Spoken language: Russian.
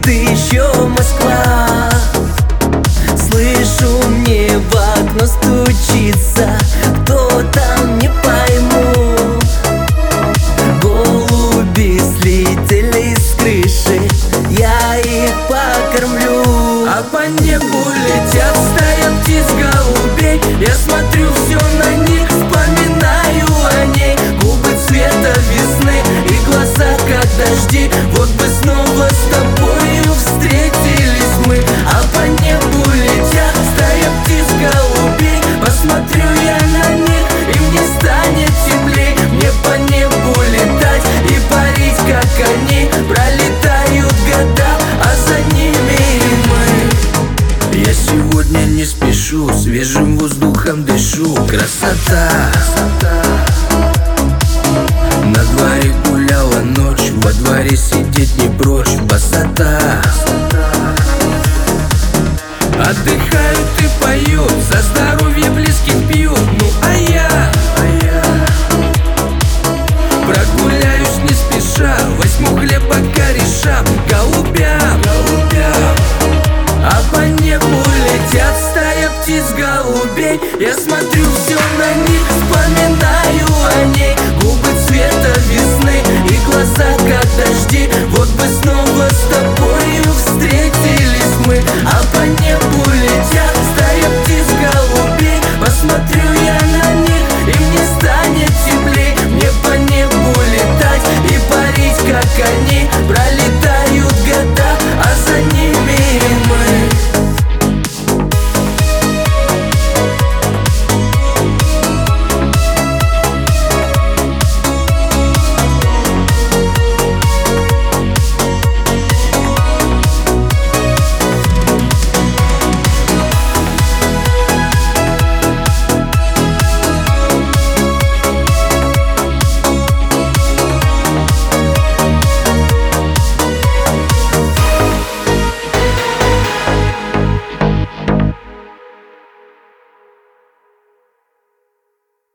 ты еще Москва. Слышу, мне в окно стучится, кто там, не пойму. Голуби слетели с крыши, я их покормлю. А по небу летят стая птиц голубей, я смотрю все на них, вспоминаю о ней. Губы цвета весны и глаза как дожди, вот бы снова с тобою встретились мы. А по небу летят стая птиц голубей, посмотрю я на них, и мне станет теплей. Мне по небу летать и парить, как они. Пролетают года, а за ними и мы. Я сегодня не спешу, свежим воздухом дышу. Красота. На дворе гуляла ночь, во дворе сидеть не прочь. Высота. Отдыхают и поют, за здоровье близких пьют. Ну а я прогуляюсь не спеша, возьму хлеба кореша голубям. А по небу летят стая птиц голубей, я смотрю все на них, вспоминаю о ней. Губы цвета весны и глаза как дожди,